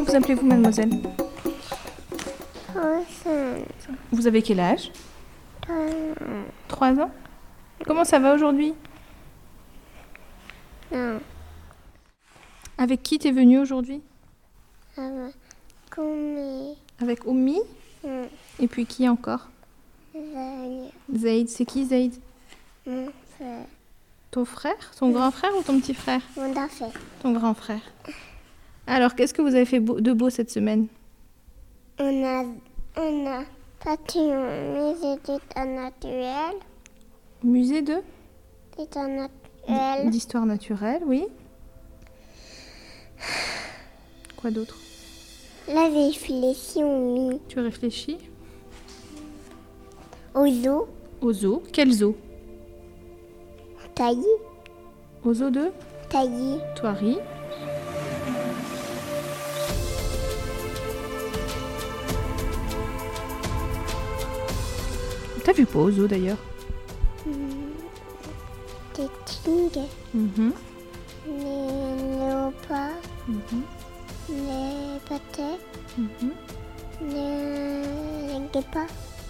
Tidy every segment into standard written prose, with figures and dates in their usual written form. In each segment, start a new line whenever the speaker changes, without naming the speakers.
vous appelez-vous, mademoiselle?
Rosanne.
Vous avez quel âge? 3 ans. Comment ça va aujourd'hui?
Non.
Avec qui t'es venue aujourd'hui?
Comme
Avec Oumi. Et puis qui encore? Zaïd. C'est qui Zaïd?
mon frère.
Ton frère? Ton grand frère ou ton petit frère?
Mon affaire.
Ton grand frère. Alors, qu'est-ce que vous avez fait de beau cette semaine?
On a parti au musée d'histoire naturelle.
Musée de?
D'histoire naturelle.
D'histoire naturelle, oui. Quoi d'autre?
Là, j'ai réfléchi
Tu réfléchis?
au zoo.
Au zoo. Quel zoo?
Taillis.
Au zoo de
Taillis.
Thoiry. T'as vu quoi au zoo d'ailleurs?
Des tigres. Les léopards. Les panthères. Les guépards.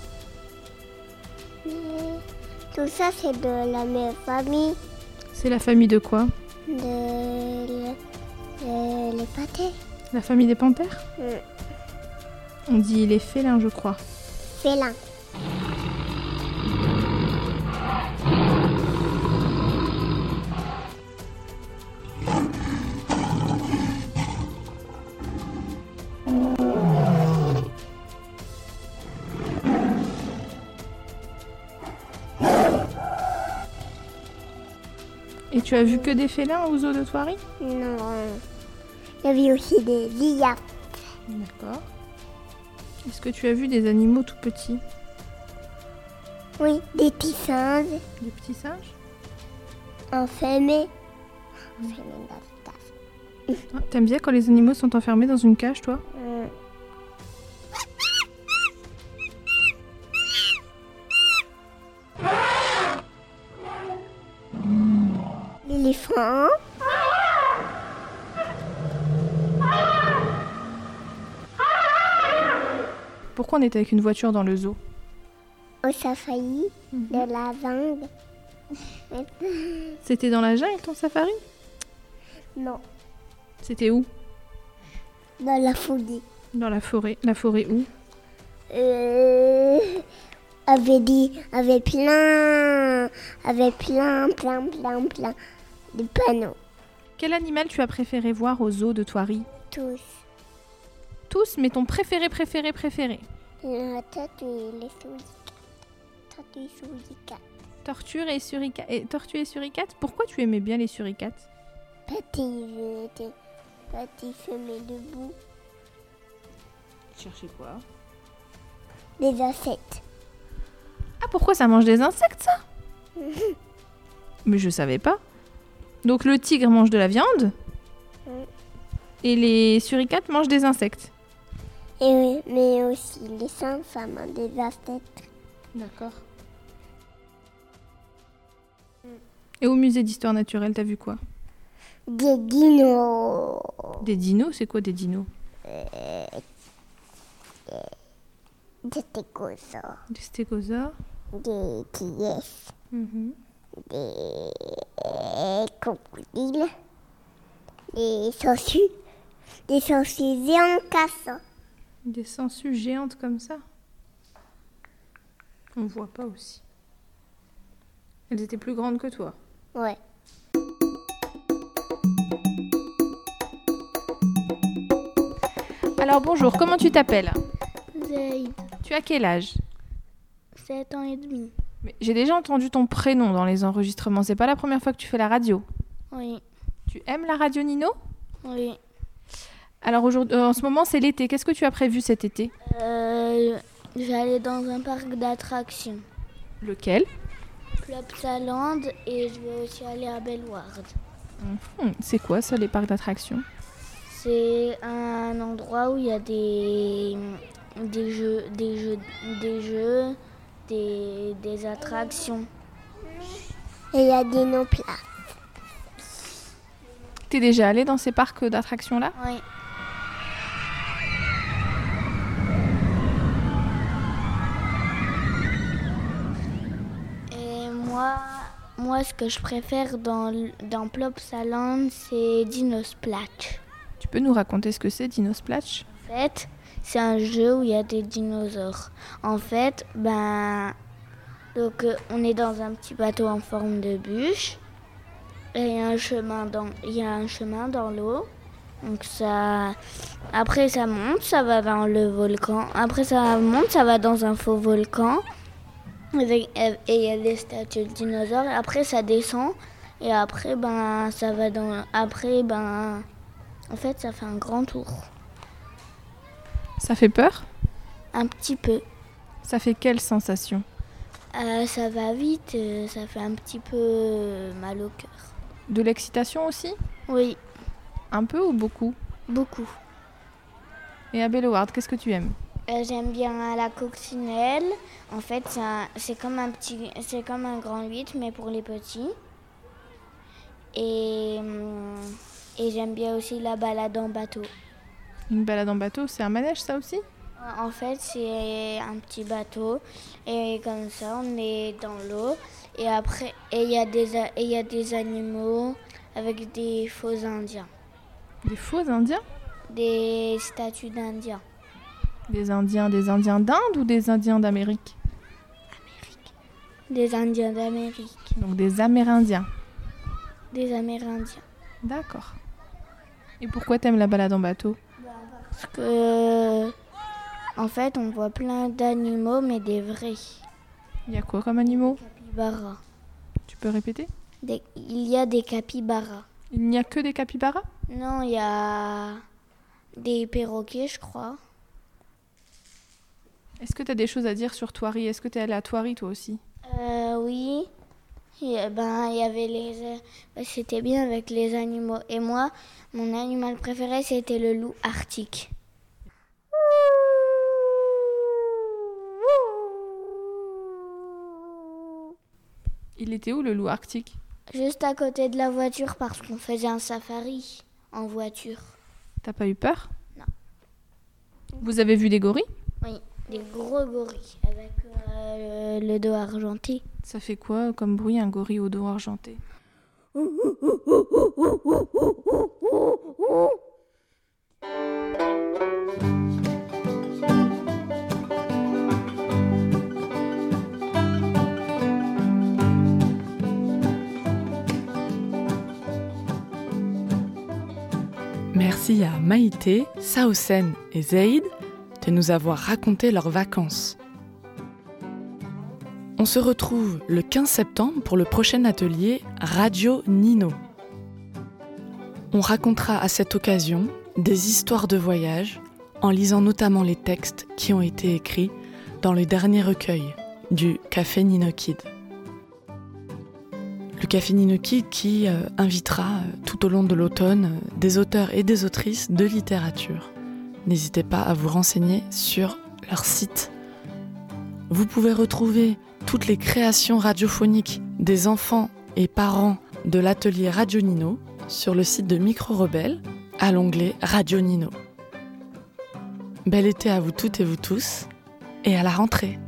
Tout ça, c'est de la même famille.
C'est la famille de quoi?
Les panthères.
La famille des panthères? On dit les félins, je crois.
Félins.
Et tu as vu que des félins au zoo de Thoiry?
Non. Il y avait aussi des lias.
D'accord. Est-ce que tu as vu des animaux tout petits?
Oui, des petits singes.
Des petits singes?
Enfermés.
Ah, t'aimes bien quand les animaux sont enfermés dans une cage, toi?
L'éléphant.
Pourquoi on était avec une voiture dans le zoo?
Au safari de la jungle.
C'était dans la jungle, ton safari?
Non,
C'était où?
dans la folie.
Dans la forêt. La forêt où?
Avec plein de panneaux.
Quel animal tu as préféré voir au zoo de Thoiry?
Tous.
Tous, mais ton préféré?
La tortue et les suricates. Tortue et suricates.
Tortue et suricates? Pourquoi tu aimais bien les suricates?
Petit semé debout.
Cherchez quoi?
Des insectes.
Ah, pourquoi ça mange des insectes, ça? Mais je savais pas. Donc le tigre mange de la viande? Et les suricates mangent des insectes?
Et oui, mais aussi les singes, ça mange des insectes.
D'accord. Et au musée d'histoire naturelle, t'as vu quoi?
Des dinos.
Des dinos? C'est quoi des dinos?
Des stégosaures.
Des stégosaures?
Des lièvres.
Mhm.
Des crocodiles. Des sangsues. Des sangsues géants cassants.
Des sangsues géantes comme ça? On voit pas aussi. Elles étaient plus grandes que toi?
Ouais.
Alors bonjour, comment tu t'appelles?
Zaïd,
Tu as quel âge?
7 ans et demi.
Mais j'ai déjà entendu ton prénom dans les enregistrements, c'est pas la première fois que tu fais la radio.
Oui.
Tu aimes la radio, Nino?
Oui.
Alors aujourd'hui, en ce moment c'est l'été, qu'est-ce que tu as prévu cet été?
J'allais dans un parc d'attractions.
Lequel?
Plopsaland et je vais aussi aller à Bellward.
C'est quoi ça, les parcs d'attractions?
C'est un endroit où il y a des jeux, des attractions. Et il y a des noms plats.
T'es déjà allé dans ces parcs d'attractions-là?
Oui.
Et tu as déjà fait des attractions?
Oui.
T'as déjà fait des attractions?
Oui. Moi, ce que je préfère dans Plopsaland, c'est Dinosplatch.
Tu peux nous raconter ce que c'est Dinosplatch ?
En fait, c'est un jeu où il y a des dinosaures. En fait, donc on est dans un petit bateau en forme de bûche. Et il y a un chemin dans l'eau. Donc après ça monte, ça va dans le volcan. Après ça monte, ça va dans un faux volcan. Et il y a les statues de dinosaures. Et après ça descend. Et après ça va dans. Après en fait ça fait un grand tour.
Ça fait peur ?
Un petit peu.
Ça fait quelle sensation ?
Ça va vite, ça fait un petit peu mal au cœur.
De l'excitation aussi ?
Oui,
Un peu ou beaucoup ?
beaucoup.
Et à Belloward, qu'est-ce que tu aimes ?
J'aime bien la coccinelle. En fait, c'est comme un grand 8, mais pour les petits. Et j'aime bien aussi la balade en bateau.
Une balade en bateau, c'est un manège ça aussi ?
En fait, c'est un petit bateau. Et comme ça, on est dans l'eau. Et après, il y a des animaux avec des faux indiens.
Des faux indiens ?
Des statues d'indiens.
Des indiens d'Inde ou des indiens d'Amérique ?
Des indiens d'Amérique.
Donc des Amérindiens.
Des Amérindiens.
D'accord. Et pourquoi t'aimes la balade en bateau ?
Parce que, en fait, on voit plein d'animaux, mais des vrais.
Il y a quoi comme animaux ?
Capybaras.
Tu peux répéter ?
Il y a des capybaras.
Il n'y a que des capybaras ?
Non, il y a des perroquets, je crois.
Est-ce que tu as des choses à dire sur Thoiry ? Est-ce que tu es allé à Thoiry toi aussi ?
Oui. Et, il y avait c'était bien avec les animaux. Et moi, mon animal préféré, c'était le loup arctique.
Il était où le loup arctique ?
Juste à côté de la voiture parce qu'on faisait un safari en voiture.
T'as pas eu peur ?
Non.
Vous avez vu des gorilles ?
Oui, des gros gorilles avec le dos argenté.
Ça fait quoi comme bruit un gorille au dos argenté ?
Merci à Maïté, Saosen et Zaïd de nous avoir raconté leurs vacances. On se retrouve le 15 septembre pour le prochain atelier Radio Nino. On racontera à cette occasion des histoires de voyage en lisant notamment les textes qui ont été écrits dans le dernier recueil du Café Nino Kid. Le Café Nino Kid qui invitera tout au long de l'automne des auteurs et des autrices de littérature. N'hésitez pas à vous renseigner sur leur site. Vous pouvez retrouver toutes les créations radiophoniques des enfants et parents de l'atelier Radio Nino sur le site de Micro Rebelle à l'onglet Radio Nino. Bel été à vous toutes et vous tous et à la rentrée.